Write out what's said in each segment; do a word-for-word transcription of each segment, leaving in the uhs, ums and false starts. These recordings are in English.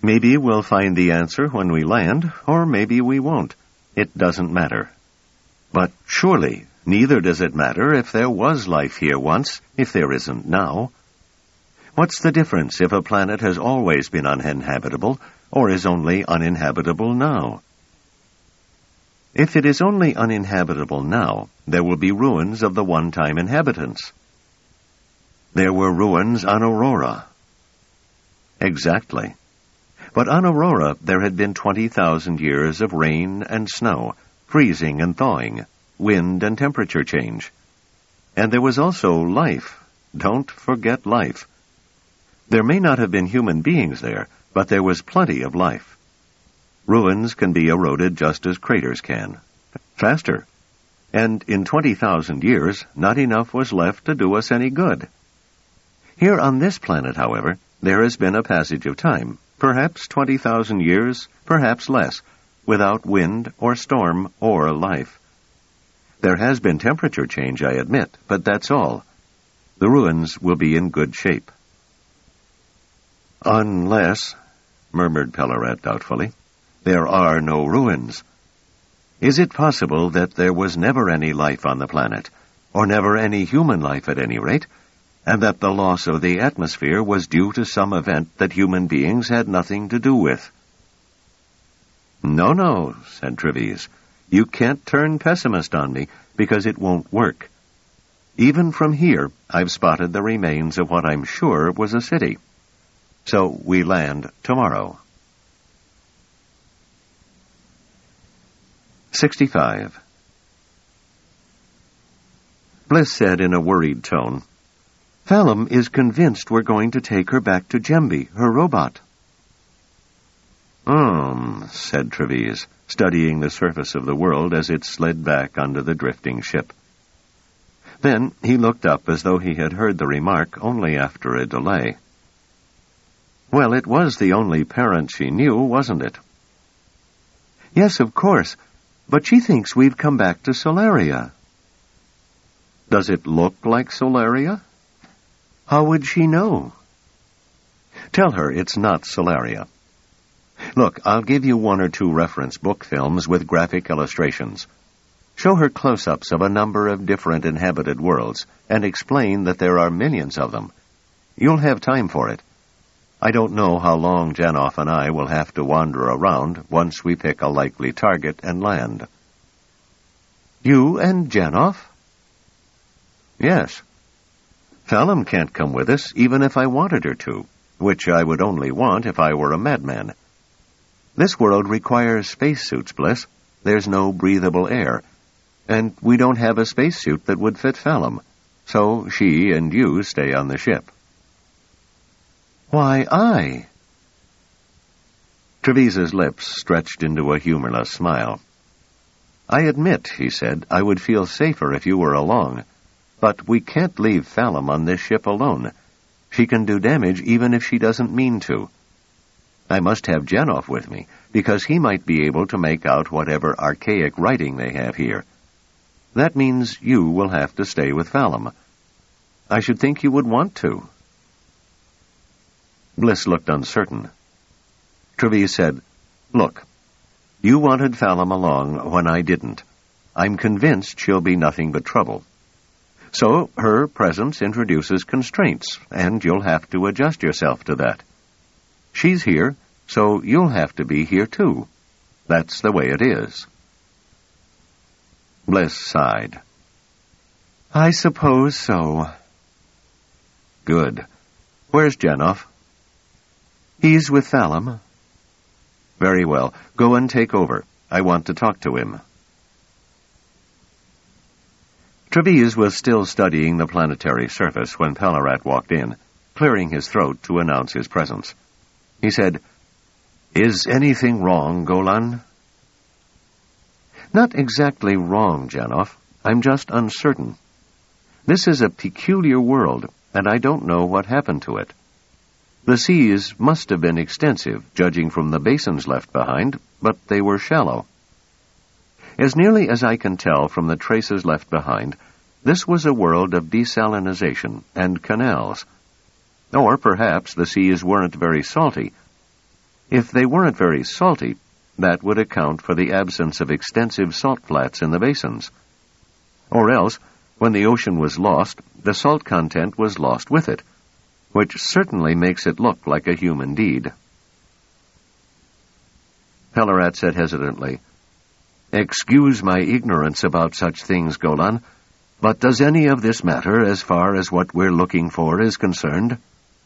Maybe we'll find the answer when we land, or maybe we won't. It doesn't matter. But surely, neither does it matter if there was life here once, if there isn't now. What's the difference if a planet has always been uninhabitable, or is only uninhabitable now? If it is only uninhabitable now, there will be ruins of the one-time inhabitants. There were ruins on Aurora. Exactly. But on Aurora there had been twenty thousand years of rain and snow, freezing and thawing, wind and temperature change. And there was also life. Don't forget life. There may not have been human beings there, but there was plenty of life. Ruins can be eroded just as craters can. Faster. And in twenty thousand years, not enough was left to do us any good. Here on this planet, however, there has been a passage of time, perhaps twenty thousand years, perhaps less, without wind or storm or life. There has been temperature change, I admit, but that's all. The ruins will be in good shape. Unless, murmured Pellarat doubtfully, there are no ruins. Is it possible that there was never any life on the planet, or never any human life at any rate, and that the loss of the atmosphere was due to some event that human beings had nothing to do with? No, no, said Treves. You can't turn pessimist on me, because it won't work. Even from here, I've spotted the remains of what I'm sure was a city. So we land tomorrow. sixty-five. Bliss said in a worried tone, Phalum is convinced we're going to take her back to Gemby, her robot. Um, said Treves, studying the surface of the world as it slid back under the drifting ship. Then he looked up as though he had heard the remark only after a delay. Well, it was the only parent she knew, wasn't it? Yes, of course, but she thinks we've come back to Solaria. Does it look like Solaria? How would she know? Tell her it's not Solaria. Look, I'll give you one or two reference book films with graphic illustrations. Show her close-ups of a number of different inhabited worlds and explain that there are millions of them. You'll have time for it. I don't know how long Janoff and I will have to wander around once we pick a likely target and land. You and Janoff? Yes. Phalum can't come with us even if I wanted her to, which I would only want if I were a madman. This world requires spacesuits, Bliss. There's no breathable air. And we don't have a spacesuit that would fit Phalum. So she and you stay on the ship. Why, I? Treves's lips stretched into a humorless smile. I admit, he said, I would feel safer if you were along. But we can't leave Phalum on this ship alone. She can do damage even if she doesn't mean to. I must have Janoff with me, because he might be able to make out whatever archaic writing they have here. That means you will have to stay with Phalum. I should think you would want to. Bliss looked uncertain. Treves said, Look, you wanted Phalum along when I didn't. I'm convinced she'll be nothing but trouble. So her presence introduces constraints, and you'll have to adjust yourself to that. She's here, so you'll have to be here too. That's the way it is. Bliss sighed. I suppose so. Good. Where's Janoff? He's with Phalum. Very well. Go and take over. I want to talk to him. Treves was still studying the planetary surface when Pellarat walked in, clearing his throat to announce his presence. He said, Is anything wrong, Golan? Not exactly wrong, Janoff. I'm just uncertain. This is a peculiar world, and I don't know what happened to it. The seas must have been extensive, judging from the basins left behind, but they were shallow. As nearly as I can tell from the traces left behind, this was a world of desalinization and canals. Or perhaps the seas weren't very salty. If they weren't very salty, that would account for the absence of extensive salt flats in the basins. Or else, when the ocean was lost, the salt content was lost with it, which certainly makes it look like a human deed. Pellarat said hesitantly, "Excuse my ignorance about such things, Golan, but does any of this matter as far as what we're looking for is concerned?"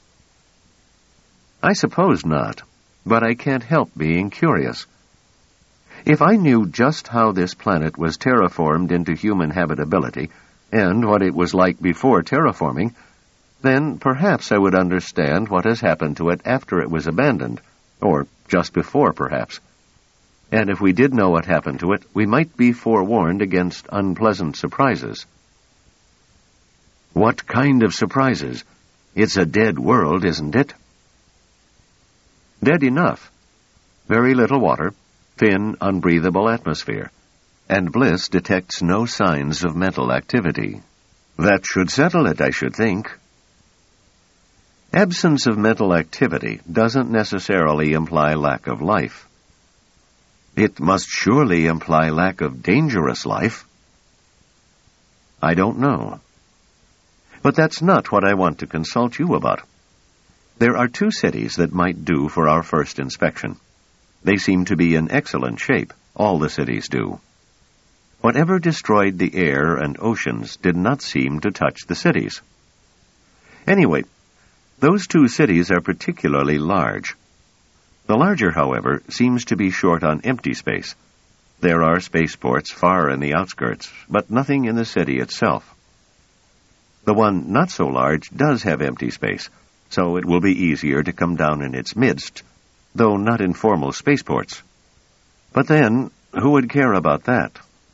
"I suppose not, but I can't help being curious. If I knew just how this planet was terraformed into human habitability, and what it was like before terraforming, then perhaps I would understand what has happened to it after it was abandoned, or just before, perhaps. And if we did know what happened to it, we might be forewarned against unpleasant surprises." "What kind of surprises? It's a dead world, isn't it?" "Dead enough. Very little water, thin, unbreathable atmosphere, and Bliss detects no signs of mental activity. That should settle it, I should think." "Absence of mental activity doesn't necessarily imply lack of life." "It must surely imply lack of dangerous life." "I don't know. But that's not what I want to consult you about. There are two cities that might do for our first inspection. They seem to be in excellent shape. All the cities do. Whatever destroyed the air and oceans did not seem to touch the cities. Anyway, those two cities are particularly large. The larger, however, seems to be short on empty space. There are spaceports far in the outskirts, but nothing in the city itself. The one not so large does have empty space, so it will be easier to come down in its midst, though not in formal spaceports. But then, who would care about that?"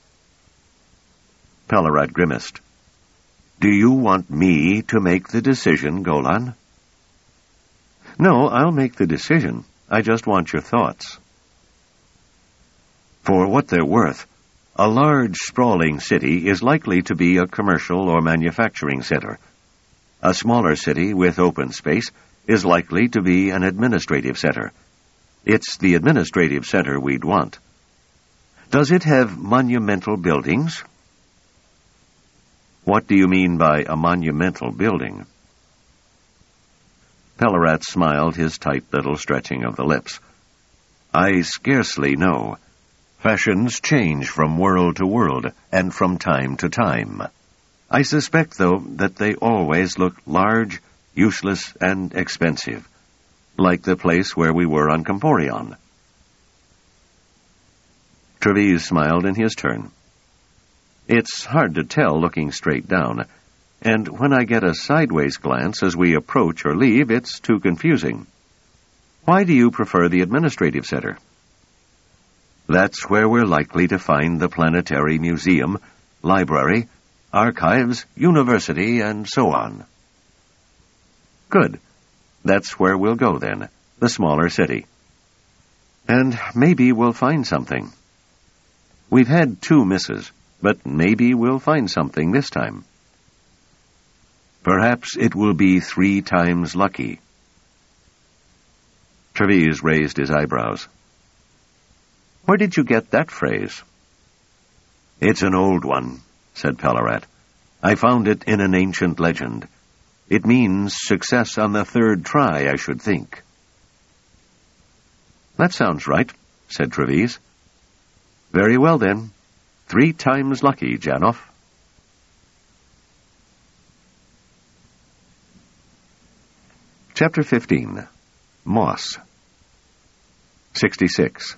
Pellarat grimaced. "Do you want me to make the decision, Golan?" "No, I'll make the decision. I just want your thoughts." "For what they're worth, a large, sprawling city is likely to be a commercial or manufacturing center. A smaller city with open space is likely to be an administrative center. It's the administrative center we'd want. Does it have monumental buildings?" "What do you mean by a monumental building?" Pellarat smiled his tight little stretching of the lips. "I scarcely know. Fashions change from world to world, and from time to time. I suspect, though, that they always look large, useless, and expensive, like the place where we were on Comporion." Treves smiled in his turn. "It's hard to tell looking straight down, and when I get a sideways glance as we approach or leave, it's too confusing. Why do you prefer the administrative center?" "That's where we're likely to find the planetary museum, library, archives, university, and so on." "Good. That's where we'll go then, the smaller city. And maybe we'll find something. We've had two misses, but maybe we'll find something this time." "Perhaps it will be three times lucky." Treves raised his eyebrows. "Where did you get that phrase?" "It's an old one," said Pellarat. "I found it in an ancient legend. It means success on the third try, I should think." "That sounds right," said Treves. "Very well, then. Three times lucky, Janov." Chapter fifteen. Moss. sixty-six.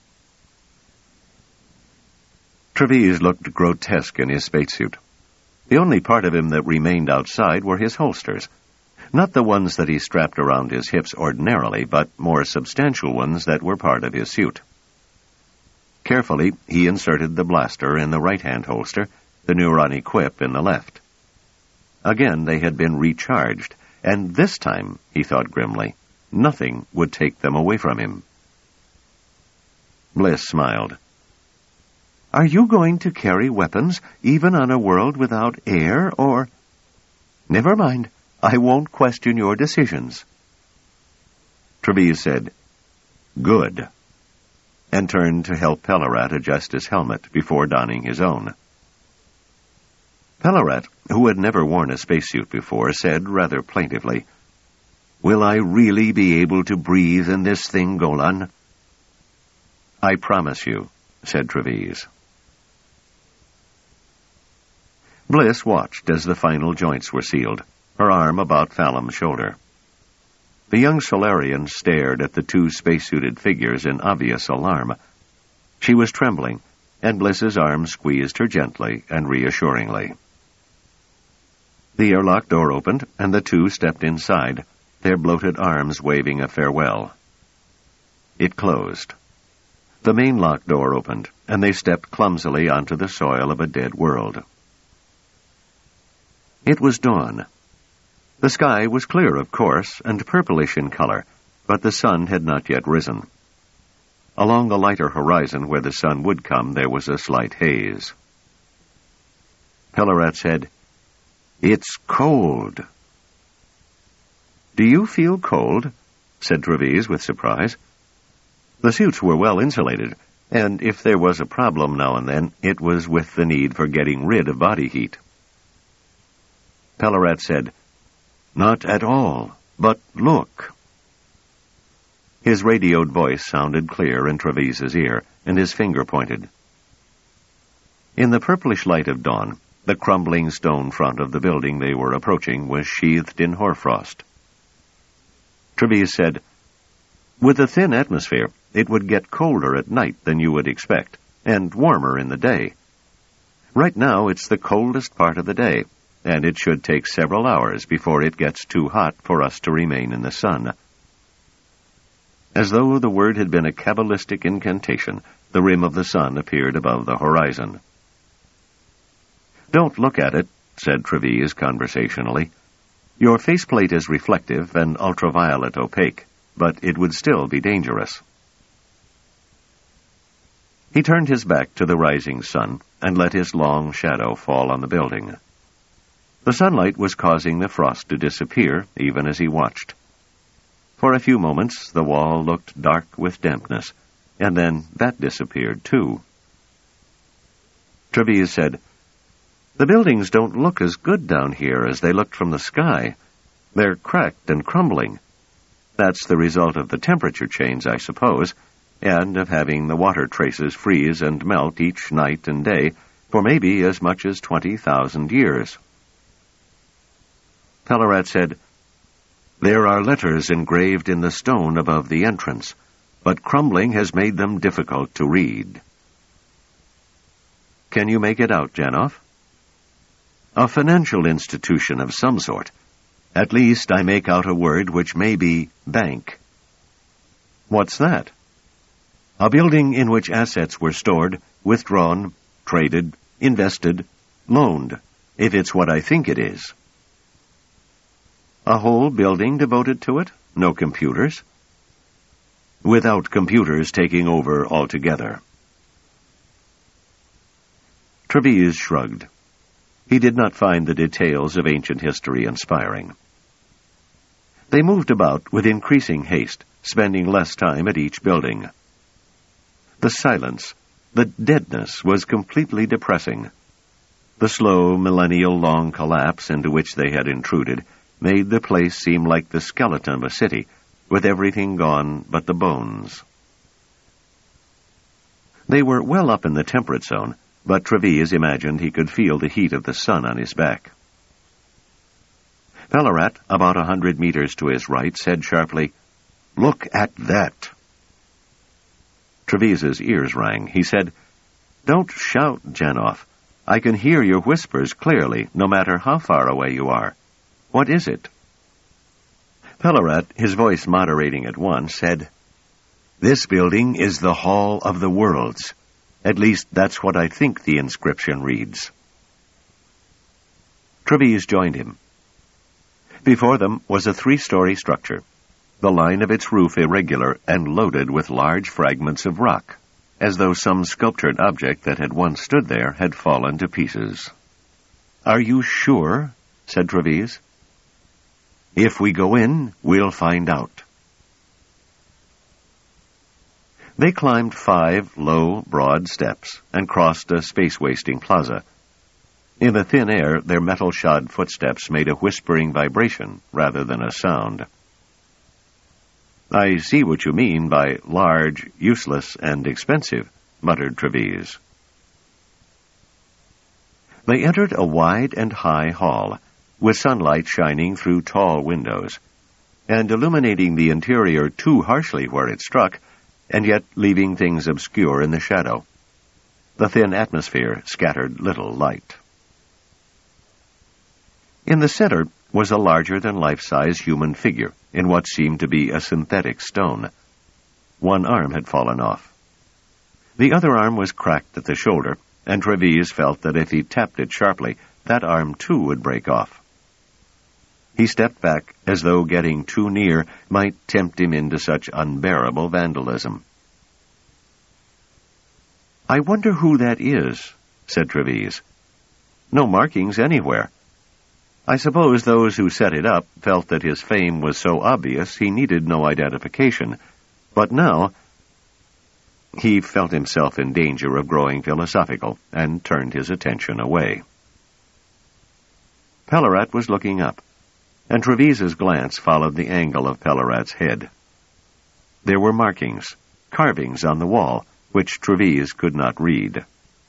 Treves looked grotesque in his spacesuit. The only part of him that remained outside were his holsters. Not the ones that he strapped around his hips ordinarily, but more substantial ones that were part of his suit. Carefully, he inserted the blaster in the right-hand holster, the Neuroni quip in the left. Again they had been recharged, and this time, he thought grimly, nothing would take them away from him. Bliss smiled. "Are you going to carry weapons, even on a world without air, or—" "Never mind. I won't question your decisions." Treves said, Good, and turned to help Pellerat adjust his helmet before donning his own. Pellerat, who had never worn a spacesuit before, said rather plaintively, "Will I really be able to breathe in this thing, Golan?" "I promise you," said Treves. Bliss watched as the final joints were sealed, her arm about Phalem's shoulder. The young Solarian stared at the two spacesuited figures in obvious alarm. She was trembling, and Bliss's arm squeezed her gently and reassuringly. The airlock door opened, and the two stepped inside, their bloated arms waving a farewell. It closed. The main lock door opened, and they stepped clumsily onto the soil of a dead world. It was dawn. The sky was clear, of course, and purplish in color, but the sun had not yet risen. Along the lighter horizon where the sun would come, there was a slight haze. Pellerat said, "It's cold." "Do you feel cold?" said Treves with surprise. The suits were well insulated, and if there was a problem now and then, it was with the need for getting rid of body heat. Pellerat said, "Not at all, but look." His radioed voice sounded clear in Treves's ear, and his finger pointed. In the purplish light of dawn, the crumbling stone front of the building they were approaching was sheathed in hoarfrost. Treves said, "With a thin atmosphere, it would get colder at night than you would expect, and warmer in the day. Right now, it's the coldest part of the day, and it should take several hours before it gets too hot for us to remain in the sun." As though the word had been a Kabbalistic incantation, the rim of the sun appeared above the horizon. "Don't look at it," said Treves conversationally. "Your faceplate is reflective and ultraviolet opaque, but it would still be dangerous." He turned his back to the rising sun and let his long shadow fall on the building. The sunlight was causing the frost to disappear even as he watched. For a few moments the wall looked dark with dampness, and then that disappeared too. Treves said, "The buildings don't look as good down here as they looked from the sky. They're cracked and crumbling. That's the result of the temperature change, I suppose, and of having the water traces freeze and melt each night and day for maybe as much as twenty thousand years." Pellerat said, "There are letters engraved in the stone above the entrance, but crumbling has made them difficult to read." "Can you make it out, Janov?" "A financial institution of some sort. At least I make out a word which may be bank." "What's that?" "A building in which assets were stored, withdrawn, traded, invested, loaned, if it's what I think it is." "A whole building devoted to it? No computers?" "Without computers taking over altogether." Treves shrugged. He did not find the details of ancient history inspiring. They moved about with increasing haste, spending less time at each building. The silence, the deadness, was completely depressing. The slow, millennial-long collapse into which they had intruded made the place seem like the skeleton of a city, with everything gone but the bones. They were well up in the temperate zone, but Treves imagined he could feel the heat of the sun on his back. Pellerat, about a hundred meters to his right, said sharply, "Look at that!" Treves's ears rang. He said, "Don't shout, Janov. I can hear your whispers clearly, no matter how far away you are. What is it?" Pellerat, his voice moderating at once, said, "This building is the Hall of the Worlds. At least that's what I think the inscription reads." Treves joined him. Before them was a three-story structure, the line of its roof irregular and loaded with large fragments of rock, as though some sculptured object that had once stood there had fallen to pieces. "Are you sure?" said Treves. "If we go in, we'll find out." They climbed five low, broad steps and crossed a space-wasting plaza. In the thin air, their metal-shod footsteps made a whispering vibration rather than a sound. "I see what you mean by large, useless, and expensive," muttered Treves. They entered a wide and high hall, with sunlight shining through tall windows, and illuminating the interior too harshly where it struck, and yet leaving things obscure in the shadow. The thin atmosphere scattered little light. In the center was a larger-than-life-size human figure in what seemed to be a synthetic stone. One arm had fallen off. The other arm was cracked at the shoulder, and Treves felt that if he tapped it sharply, that arm too would break off. He stepped back, as though getting too near might tempt him into such unbearable vandalism. "I wonder who that is," said Treves. "No markings anywhere. I suppose those who set it up felt that his fame was so obvious he needed no identification. But now—" He felt himself in danger of growing philosophical, and turned his attention away. Pellarat was looking up, and Treves's glance followed the angle of Pellarat's head. There were markings, carvings on the wall, which Treves could not read.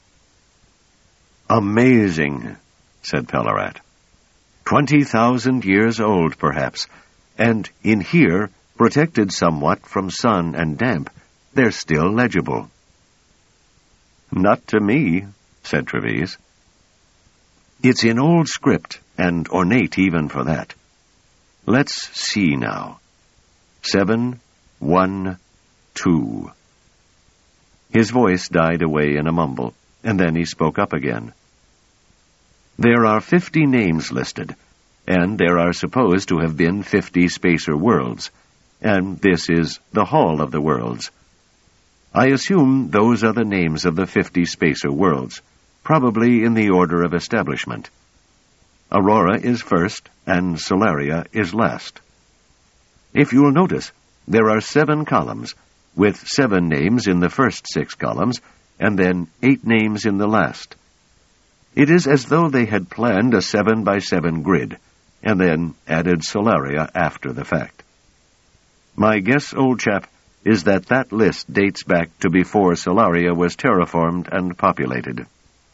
"Amazing," said Pellarat. Twenty thousand years old, perhaps, and in here, protected somewhat from sun and damp, they're still legible." "Not to me," said Treves. "It's in old script, and ornate even for that. Let's see now. Seven, one, two." His voice died away in a mumble, and then he spoke up again. "There are fifty names listed, and there are supposed to have been fifty spacer worlds, and this is the Hall of the Worlds. I assume those are the names of the fifty spacer worlds, probably in the order of establishment. Aurora is first, and Solaria is last. If you'll notice, there are seven columns, with seven names in the first six columns, and then eight names in the last. It is as though they had planned a seven by seven grid, and then added Solaria after the fact. My guess, old chap, is that that list dates back to before Solaria was terraformed and populated."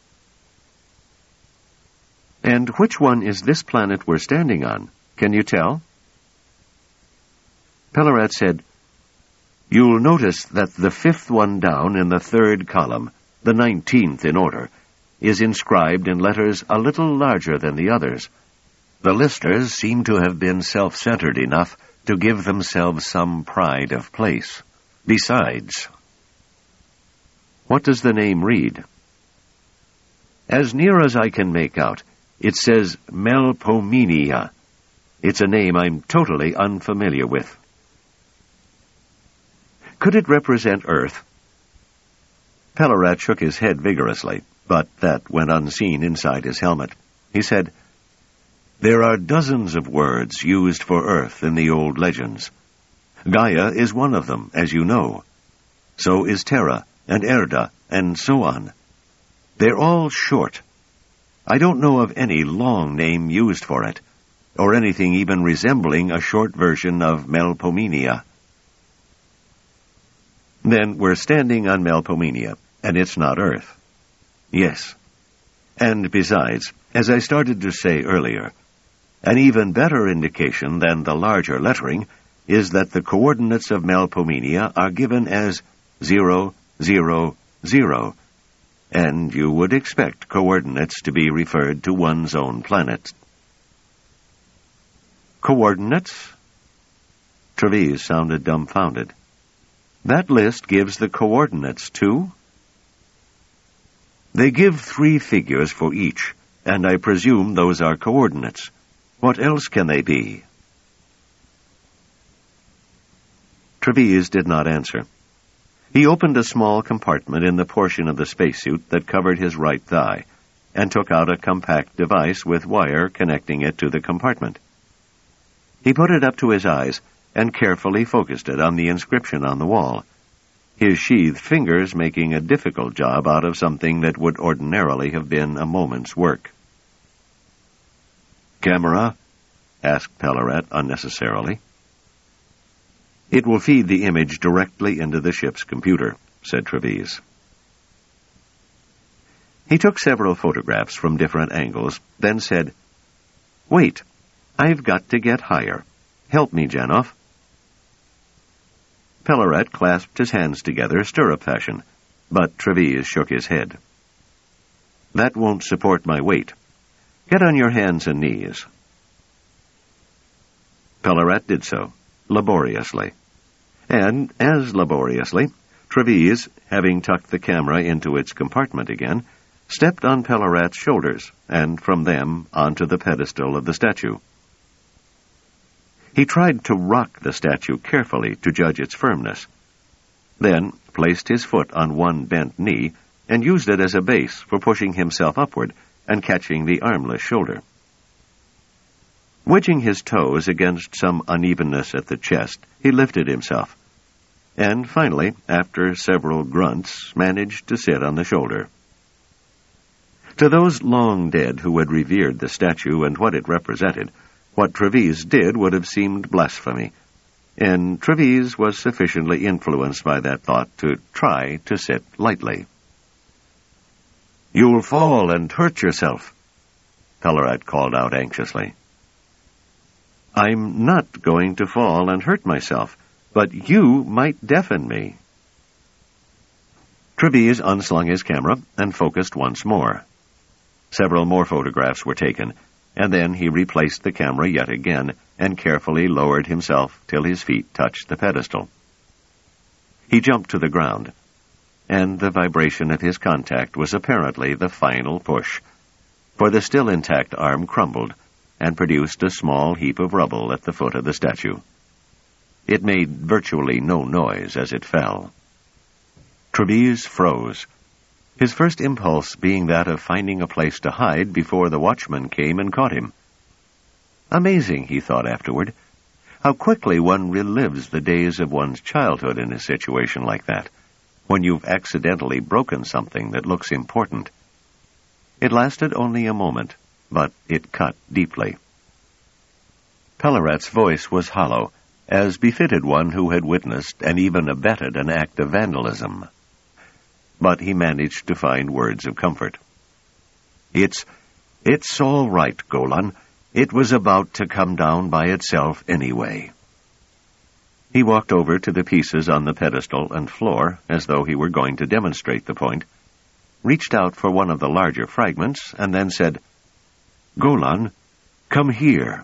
"And which one is this planet we're standing on? Can you tell?" Pellarat said, "You'll notice that the fifth one down in the third column, the nineteenth in order, is inscribed in letters a little larger than the others. The listers seem to have been self-centered enough to give themselves some pride of place. Besides—" "What does the name read?" "As near as I can make out, it says Melpomene. It's a name I'm totally unfamiliar with." "Could it represent Earth?" Pellarat shook his head vigorously, but that went unseen inside his helmet. He said, "There are dozens of words used for Earth in the old legends. Gaia is one of them, as you know. So is Terra, and Erda, and so on. They're all short. I don't know of any long name used for it, or anything even resembling a short version of Melpomene." "Then we're standing on Melpomene, and it's not Earth." "Yes. And besides, as I started to say earlier, an even better indication than the larger lettering is that the coordinates of Melpomene are given as zero, zero, zero, and you would expect coordinates to be referred to one's own planet." "Coordinates?" Treves sounded dumbfounded. "That list gives the coordinates, too?" "They give three figures for each, and I presume those are coordinates. What else can they be?" Treves did not answer. He opened a small compartment in the portion of the spacesuit that covered his right thigh, and took out a compact device with wire connecting it to the compartment. He put it up to his eyes and carefully focused it on the inscription on the wall. his sheathed fingers making a difficult job out of something that would ordinarily have been a moment's work. "Camera?" asked Pellerat unnecessarily. "It will feed the image directly into the ship's computer," said Treves. He took several photographs from different angles, then said, "Wait, I've got to get higher. Help me, Janov." Pellerat clasped his hands together stirrup fashion, but Treves shook his head. "That won't support my weight. Get on your hands and knees." Pellerat did so, laboriously. And, as laboriously, Treves, having tucked the camera into its compartment again, stepped on Pellerat's shoulders, and from them onto the pedestal of the statue. He tried to rock the statue carefully to judge its firmness, then placed his foot on one bent knee and used it as a base for pushing himself upward and catching the armless shoulder. Wedging his toes against some unevenness at the chest, he lifted himself, and finally, after several grunts, managed to sit on the shoulder. To those long dead who had revered the statue and what it represented, what Treves did would have seemed blasphemy, and Treves was sufficiently influenced by that thought to try to sit lightly. "You'll fall and hurt yourself," Pellerat called out anxiously. "I'm not going to fall and hurt myself, but you might deafen me." Treves unslung his camera and focused once more. Several more photographs were taken, and then he replaced the camera yet again and carefully lowered himself till his feet touched the pedestal. He jumped to the ground, and the vibration of his contact was apparently the final push, for the still intact arm crumbled and produced a small heap of rubble at the foot of the statue. It made virtually no noise as it fell. Treves froze, his first impulse being that of finding a place to hide before the watchman came and caught him. Amazing, he thought afterward, how quickly one relives the days of one's childhood in a situation like that, when you've accidentally broken something that looks important. It lasted only a moment, but it cut deeply. Pellerat's voice was hollow, as befitted one who had witnessed and even abetted an act of vandalism. But he managed to find words of comfort. It's, it's all right, Golan. It was about to come down by itself anyway." He walked over to the pieces on the pedestal and floor, as though he were going to demonstrate the point, reached out for one of the larger fragments, and then said, "Golan, come here."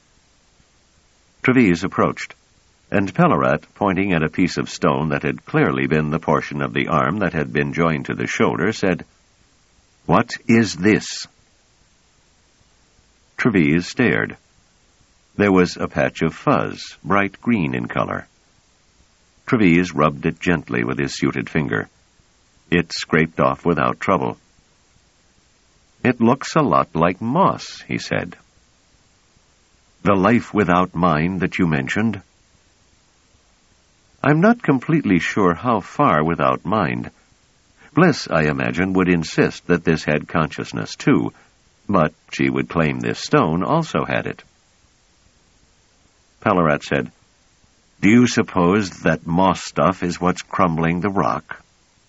Treves approached, and Pellerat, pointing at a piece of stone that had clearly been the portion of the arm that had been joined to the shoulder, said, "What is this?" Treves stared. There was a patch of fuzz, bright green in color. Treves rubbed it gently with his suited finger. It scraped off without trouble. "It looks a lot like moss," he said. "The life without mind that you mentioned?" "I'm not completely sure how far without mind. Bliss, I imagine, would insist that this had consciousness too, but she would claim this stone also had it." Pellerat said, "Do you suppose that moss stuff is what's crumbling the rock?"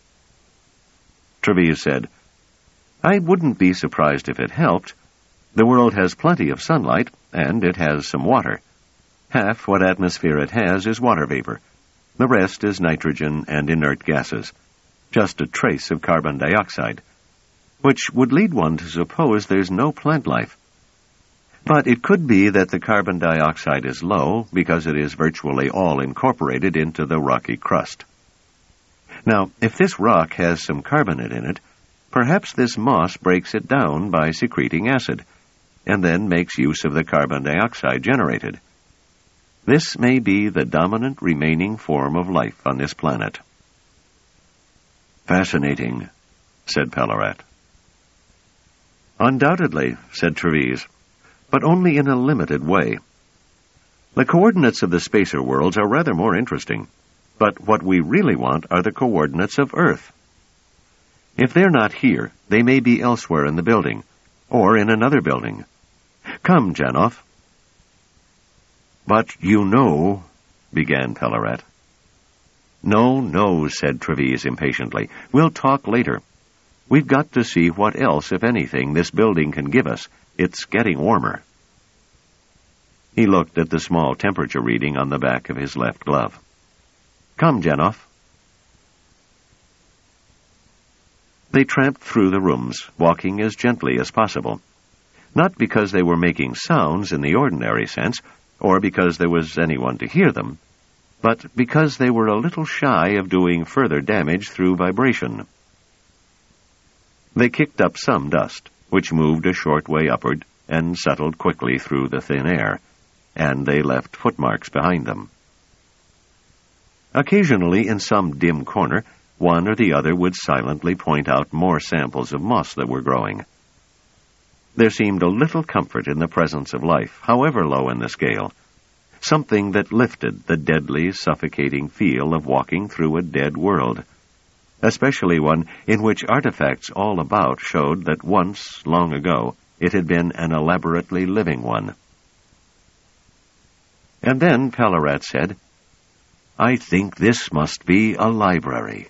Treves said, "I wouldn't be surprised if it helped. The world has plenty of sunlight, and it has some water. Half what atmosphere it has is water vapor. The rest is nitrogen and inert gases, just a trace of carbon dioxide, which would lead one to suppose there's no plant life. But it could be that the carbon dioxide is low because it is virtually all incorporated into the rocky crust. Now, if this rock has some carbonate in it, perhaps this moss breaks it down by secreting acid, and then makes use of the carbon dioxide generated. This may be the dominant remaining form of life on this planet." "Fascinating," said Pellerat. "Undoubtedly," said Treves, "but only in a limited way. The coordinates of the spacer worlds are rather more interesting, But what we really want are the coordinates of Earth. If they're not here, they may be elsewhere in the building, or in another building. Come, Janov." "But you know," began Pellerat. "No, no," said Treves impatiently. "We'll talk later. We've got to see what else, if anything, this building can give us. It's getting warmer." He looked at the small temperature reading on the back of his left glove. "Come, Janov." They tramped through the rooms, walking as gently as possible. Not because they were making sounds in the ordinary sense, or because there was anyone to hear them, but because they were a little shy of doing further damage through vibration. They kicked up some dust, which moved a short way upward and settled quickly through the thin air, and they left footmarks behind them. Occasionally, in some dim corner, one or the other would silently point out more samples of moss that were growing. There seemed a little comfort in the presence of life, however low in the scale, something that lifted the deadly, suffocating feel of walking through a dead world, especially one in which artifacts all about showed that once, long ago, it had been an elaborately living one. And then Pellerat said, "I think this must be a library."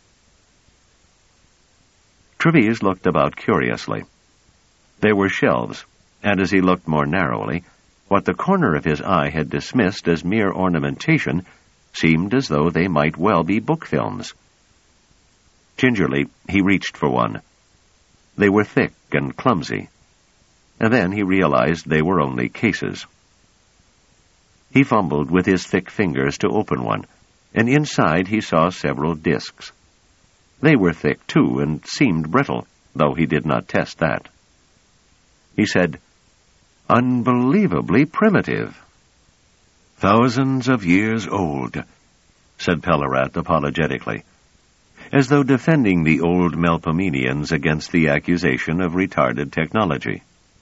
Treves looked about curiously. There were shelves, and as he looked more narrowly, what the corner of his eye had dismissed as mere ornamentation seemed as though they might well be book films. Gingerly, he reached for one. They were thick and clumsy, and then he realized they were only cases. He fumbled with his thick fingers to open one, and inside he saw several discs. They were thick, too, and seemed brittle, though he did not test that. He said, "Unbelievably primitive." "Thousands of years old," said Pellerat apologetically, as though defending the old Melpomenians against the accusation of retarded technology.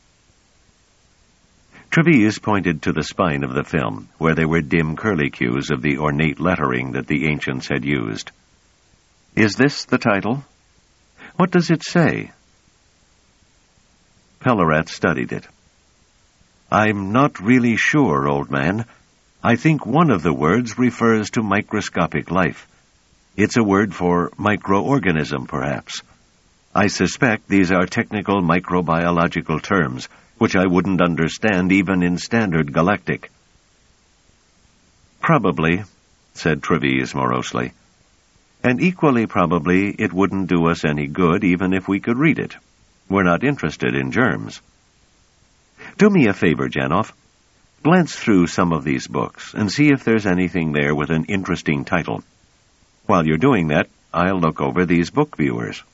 Treves pointed to the spine of the film, where there were dim curlicues of the ornate lettering that the ancients had used. "Is this the title? What does it say?" Pellerat studied it. "I'm not really sure, old man. I think one of the words refers to microscopic life. It's a word for microorganism, perhaps. I suspect these are technical microbiological terms, which I wouldn't understand even in standard galactic." "Probably," said Treves morosely. "And equally probably it wouldn't do us any good even if we could read it. We're not interested in germs. Do me a favor, Janov. Glance through some of these books and see if there's anything there with an interesting title. While you're doing that, I'll look over these book viewers."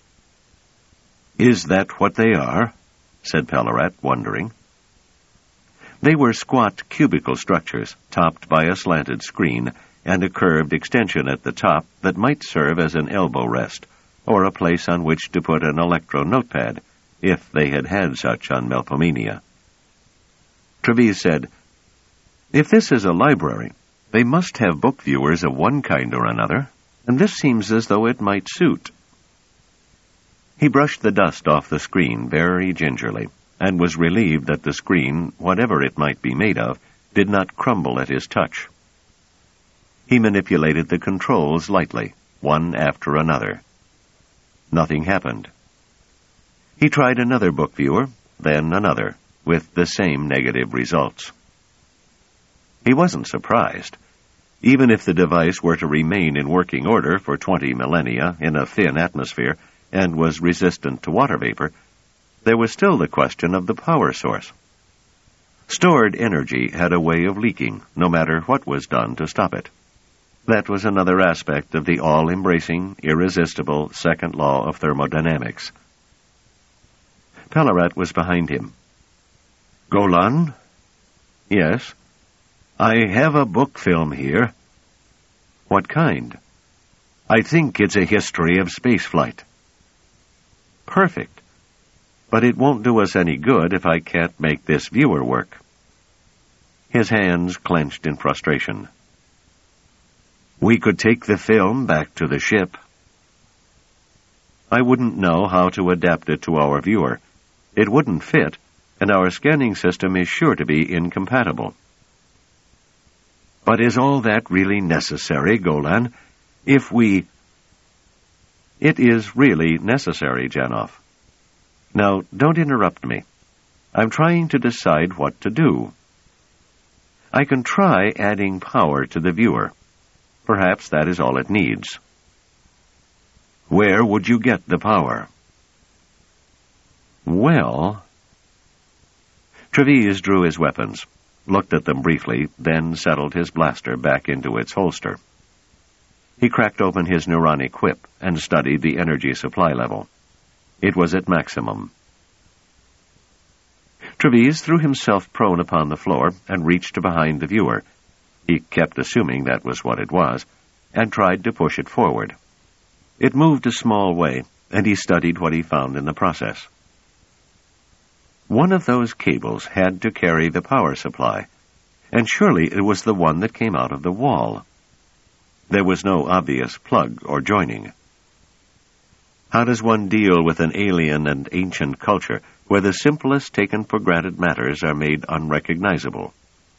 "Is that what they are?" said Pellerat, wondering. They were squat cubical structures, topped by a slanted screen, and a curved extension at the top that might serve as an elbow rest, or a place on which to put an electro-notepad, if they had had such on Melpomenia. Treves said, "If this is a library, they must have book viewers of one kind or another, and this seems as though it might suit." He brushed the dust off the screen very gingerly, and was relieved that the screen, whatever it might be made of, did not crumble at his touch. He manipulated the controls lightly, one after another. Nothing happened. He tried another book viewer, then another, with the same negative results. He wasn't surprised. Even if the device were to remain in working order for twenty millennia in a thin atmosphere and was resistant to water vapor, there was still the question of the power source. Stored energy had a way of leaking, no matter what was done to stop it. That was another aspect of the all-embracing, irresistible second law of thermodynamics. Pellerat was behind him. "Golan?" "Yes." "I have a book film here." "What kind?" "I think it's a history of spaceflight." "Perfect. But it won't do us any good if I can't make this viewer work." His hands clenched in frustration. We could take the film back to the ship. I wouldn't know how to adapt it to our viewer. It wouldn't fit, and our scanning system is sure to be incompatible. But is all that really necessary, Golan? If we... It is really necessary, Janov. Now, don't interrupt me. I'm trying to decide what to do. I can try adding power to the viewer. Perhaps that is all it needs. Where would you get the power? Well... Treves drew his weapons, looked at them briefly, then settled his blaster back into its holster. He cracked open his neuronic whip and studied the energy supply level. It was at maximum. Treves threw himself prone upon the floor and reached behind the viewer. He kept assuming that was what it was, and tried to push it forward. It moved a small way, and he studied what he found in the process. One of those cables had to carry the power supply, and surely it was the one that came out of the wall. There was no obvious plug or joining. How does one deal with an alien and ancient culture where the simplest taken-for-granted matters are made unrecognizable?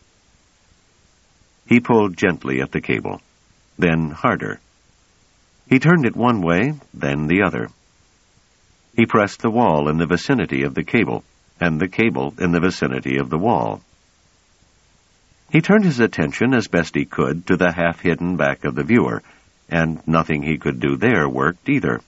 He pulled gently at the cable, then harder. He turned it one way, then the other. He pressed the wall in the vicinity of the cable, and the cable in the vicinity of the wall. He turned his attention as best he could to the half-hidden back of the viewer, and nothing he could do there worked either.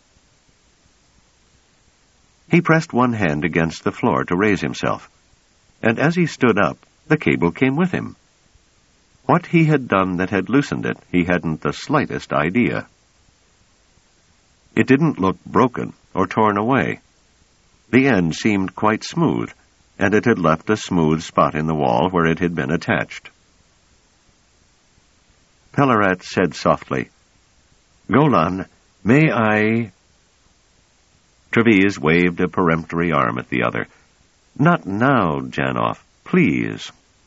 He pressed one hand against the floor to raise himself, and as he stood up, the cable came with him. What he had done that had loosened it, he hadn't the slightest idea. It didn't look broken or torn away. The end seemed quite smooth, and it had left a smooth spot in the wall where it had been attached. Pellerat said softly, "Golan, may I—" Treves waved a peremptory arm at the other. "Not now, Janov, please."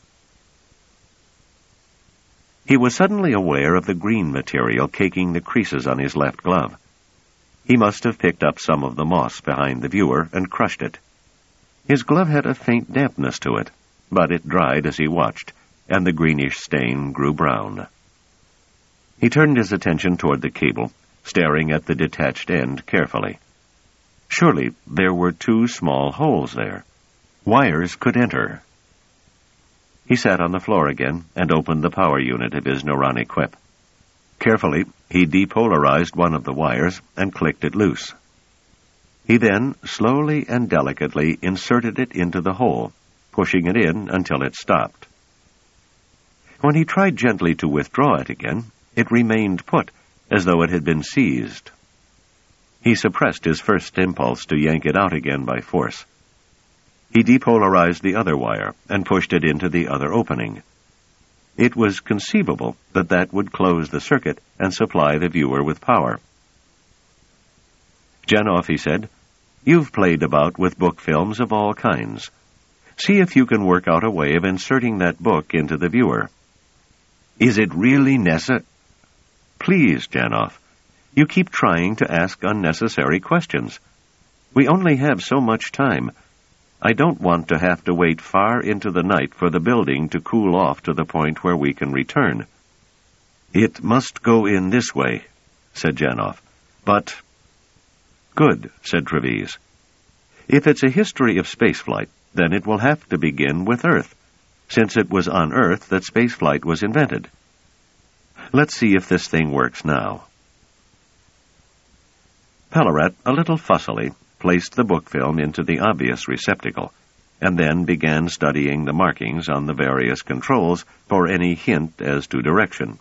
He was suddenly aware of the green material caking the creases on his left glove. He must have picked up some of the moss behind the viewer and crushed it. His glove had a faint dampness to it, but it dried as he watched, and the greenish stain grew brown. He turned his attention toward the cable, staring at the detached end carefully. Surely there were two small holes there. Wires could enter. He sat on the floor again and opened the power unit of his neuronic whip. Carefully, he depolarized one of the wires and clicked it loose. He then, slowly and delicately, inserted it into the hole, pushing it in until it stopped. When he tried gently to withdraw it again, it remained put, as though it had been seized. He suppressed his first impulse to yank it out again by force. He depolarized the other wire and pushed it into the other opening. It was conceivable that that would close the circuit and supply the viewer with power. "Janov," he said, "you've played about with book films of all kinds. See if you can work out a way of inserting that book into the viewer." "Is it really necessary?" "Please, Janov, you keep trying to ask unnecessary questions. We only have so much time. I don't want to have to wait far into the night for the building to cool off to the point where we can return." "It must go in this way," said Janov. "But—" "Good," said Treves. "If it's a history of spaceflight, then it will have to begin with Earth, since it was on Earth that spaceflight was invented. Let's see if this thing works now." Pellerat, a little fussily, placed the book film into the obvious receptacle, and then began studying the markings on the various controls for any hint as to direction.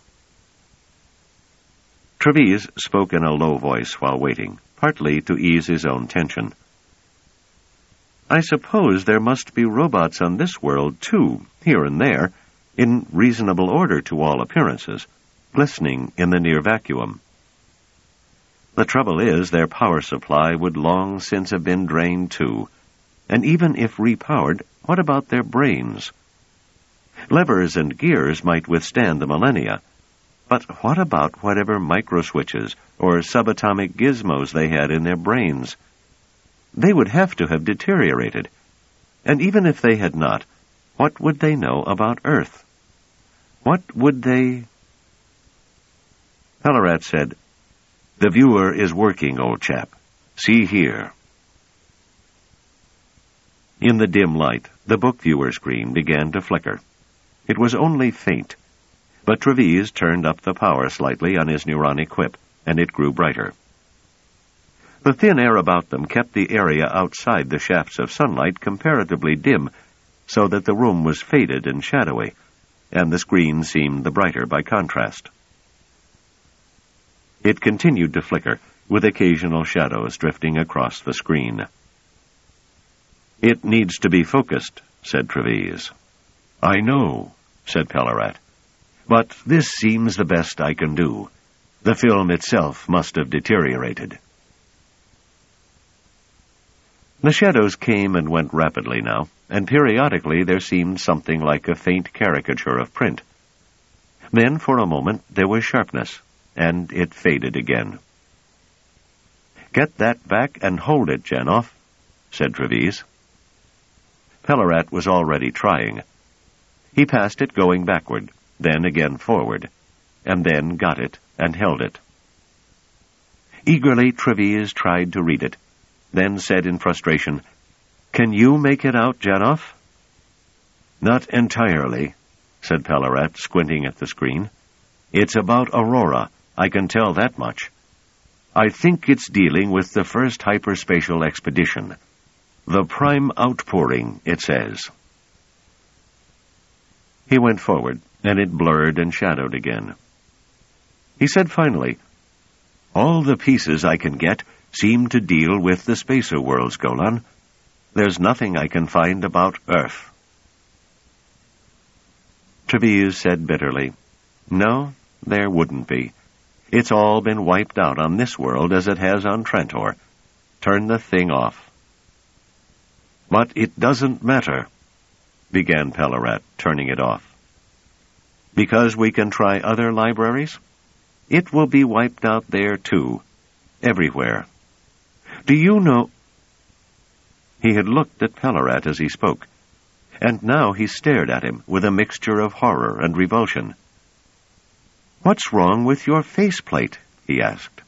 Treves spoke in a low voice while waiting, partly to ease his own tension. "I suppose there must be robots on this world, too, here and there, in reasonable order to all appearances, glistening in the near vacuum. The trouble is their power supply would long since have been drained too, and even if repowered, what about their brains? Levers and gears might withstand the millennia, But what about whatever microswitches or subatomic gizmos they had in their brains? They would have to have deteriorated. And even if they had not, what would they know about Earth? What would they... Pellarat said, "The viewer is working, old chap. See here." In the dim light, the book viewer screen began to flicker. It was only faint, but Treves turned up the power slightly on his neuronic whip, and it grew brighter. The thin air about them kept the area outside the shafts of sunlight comparatively dim, so that the room was faded and shadowy, and the screen seemed the brighter by contrast. It continued to flicker, with occasional shadows drifting across the screen. "It needs to be focused," said Treves. "I know," said Pellarat, "but this seems the best I can do. The film itself must have deteriorated." The shadows came and went rapidly now, and periodically there seemed something like a faint caricature of print. Then, for a moment, there was sharpness, and it faded again. "Get that back and hold it, Janoff," said Treves. Pellarat was already trying. He passed it going backward, then again forward, and then got it and held it. Eagerly, Treves tried to read it, then said in frustration, "Can you make it out, Janoff?" "Not entirely," said Pellarat, squinting at the screen. "It's about Aurora, I can tell that much. I think it's dealing with the first hyperspatial expedition. The prime outpouring, it says." He went forward, and it blurred and shadowed again. He said finally, "All the pieces I can get seem to deal with the spacer worlds, Golan. There's nothing I can find about Earth." Treves said bitterly, "No, there wouldn't be. It's all been wiped out on this world as it has on Trantor. Turn the thing off." "But it doesn't matter," began Pellarat, turning it off. "Because we can try other libraries? It will be wiped out there, too. Everywhere. Do you know—" He had looked at Pellarat as he spoke, and now he stared at him with a mixture of horror and revulsion. "What's wrong with your faceplate?" he asked.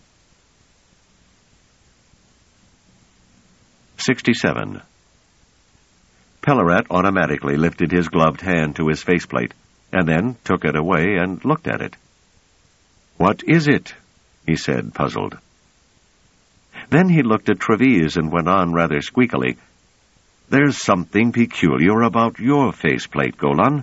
sixty-seven. Pellarat automatically lifted his gloved hand to his faceplate, and then took it away and looked at it. "What is it?" he said, puzzled. Then he looked at Treves and went on rather squeakily, "There's something peculiar about your faceplate, Golan."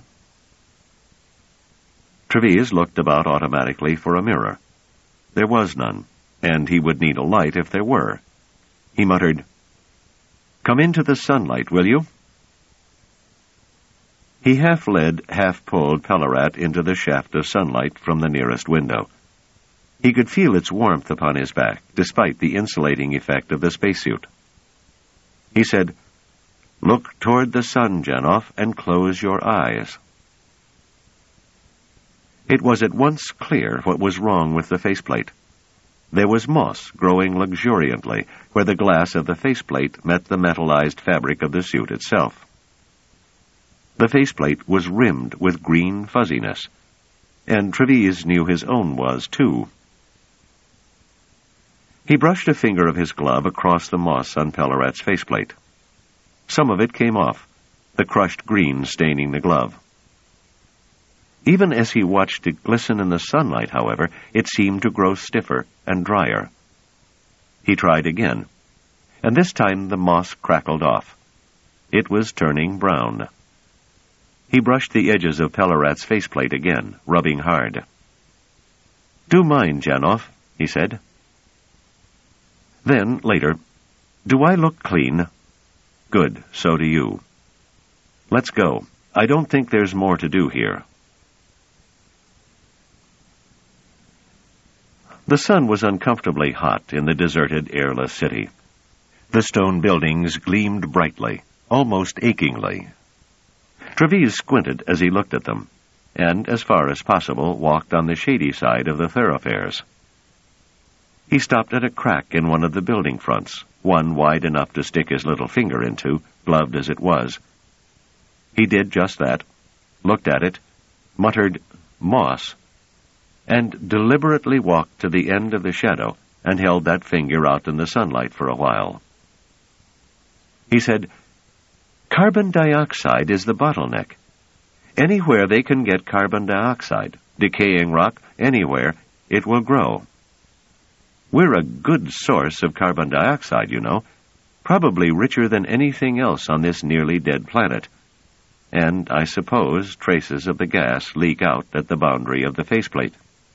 Treves looked about automatically for a mirror. There was none, and he would need a light if there were. He muttered, "Come into the sunlight, will you?" He half-led, half-pulled Pellarat into the shaft of sunlight from the nearest window. He could feel its warmth upon his back, despite the insulating effect of the spacesuit. He said, "Look toward the sun, Janoff, and close your eyes." It was at once clear what was wrong with the faceplate. There was moss growing luxuriantly where the glass of the faceplate met the metallized fabric of the suit itself. The faceplate was rimmed with green fuzziness, and Treves knew his own was, too. He brushed a finger of his glove across the moss on Pellarat's faceplate. Some of it came off, the crushed green staining the glove. Even as he watched it glisten in the sunlight, however, it seemed to grow stiffer and drier. He tried again, and this time the moss crackled off. It was turning brown. He brushed the edges of Pellarat's faceplate again, rubbing hard. "Do mine, Janoff," he said. Then, later, "Do I look clean?" "Good, so do you. Let's go. I don't think there's more to do here." The sun was uncomfortably hot in the deserted, airless city. The stone buildings gleamed brightly, almost achingly. Treves squinted as he looked at them. and, as far as possible, walked on the shady side of the thoroughfares. He stopped at a crack in one of the building fronts, one wide enough to stick his little finger into, gloved as it was. He did just that, looked at it, muttered, "Moss," and deliberately walked to the end of the shadow and held that finger out in the sunlight for a while. He said, "Carbon dioxide is the bottleneck. Anywhere they can get carbon dioxide, decaying rock, anywhere, it will grow. We're a good source of carbon dioxide, you know, probably richer than anything else on this nearly dead planet. And I suppose traces of the gas leak out at the boundary of the faceplate.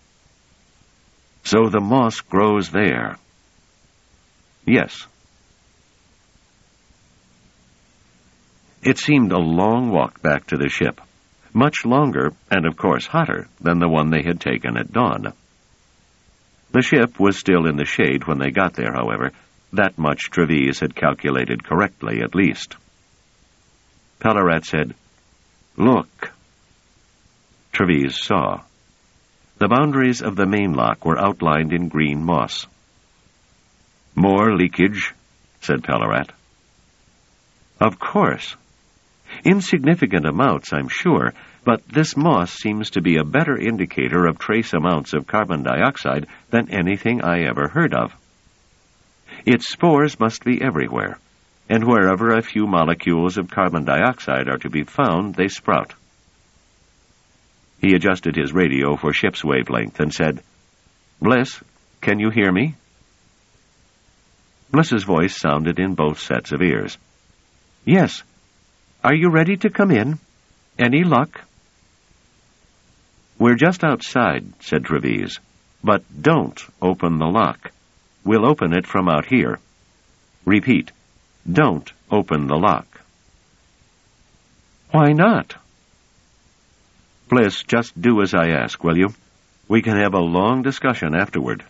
So the moss grows there." "Yes." It seemed a long walk back to the ship, much longer and, of course, hotter than the one they had taken at dawn. The ship was still in the shade when they got there, however. That much Treves had calculated correctly, at least. Pellerat said, "Look." Treves saw. The boundaries of the main lock were outlined in green moss. "More leakage," said Pellerat. "Of course. Insignificant amounts, I'm sure, but this moss seems to be a better indicator of trace amounts of carbon dioxide than anything I ever heard of. Its spores must be everywhere, and wherever a few molecules of carbon dioxide are to be found, they sprout." He adjusted his radio for ship's wavelength and said, "Bliss, can you hear me?" Bliss's voice sounded in both sets of ears. "Yes. Are you ready to come in? Any luck?" "We're just outside," said Treves. "But don't open the lock. We'll open it from out here. Repeat, don't open the lock." "Why not?" "Bliss, just do as I ask, will you? We can have a long discussion afterward."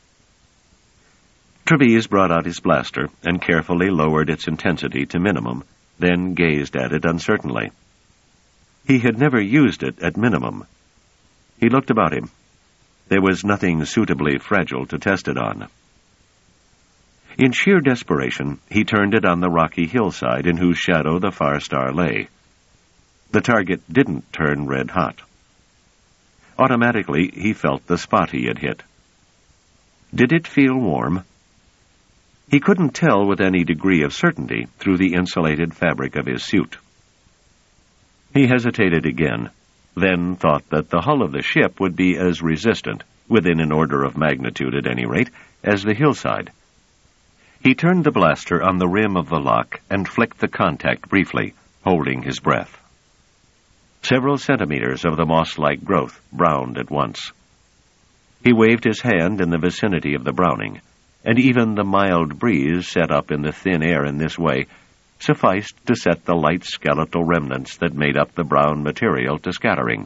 Treves brought out his blaster and carefully lowered its intensity to minimum, then gazed at it uncertainly. He had never used it at minimum. He looked about him. There was nothing suitably fragile to test it on. In sheer desperation, he turned it on the rocky hillside in whose shadow the far star lay. The target didn't turn red hot. Automatically, he felt the spot he had hit. Did it feel warm? He couldn't tell with any degree of certainty through the insulated fabric of his suit. He hesitated again, then thought that the hull of the ship would be as resistant, within an order of magnitude at any rate, as the hillside. He turned the blaster on the rim of the lock and flicked the contact briefly, holding his breath. Several centimeters of the moss-like growth browned at once. He waved his hand in the vicinity of the browning, and even the mild breeze set up in the thin air in this way sufficed to set the light skeletal remnants that made up the brown material to scattering.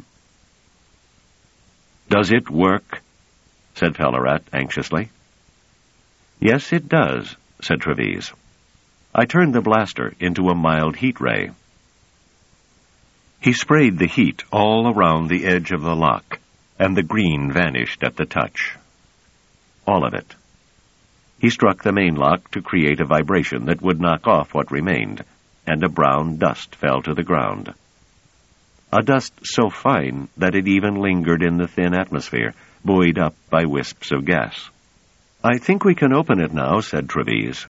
"Does it work?" said Pellerat anxiously. "Yes, it does," said Treves. "I turned the blaster into a mild heat ray." He sprayed the heat all around the edge of the lock, and the green vanished at the touch. All of it. He struck the main lock to create a vibration that would knock off what remained, and a brown dust fell to the ground. A dust so fine that it even lingered in the thin atmosphere, buoyed up by wisps of gas. "I think we can open it now," said Treves.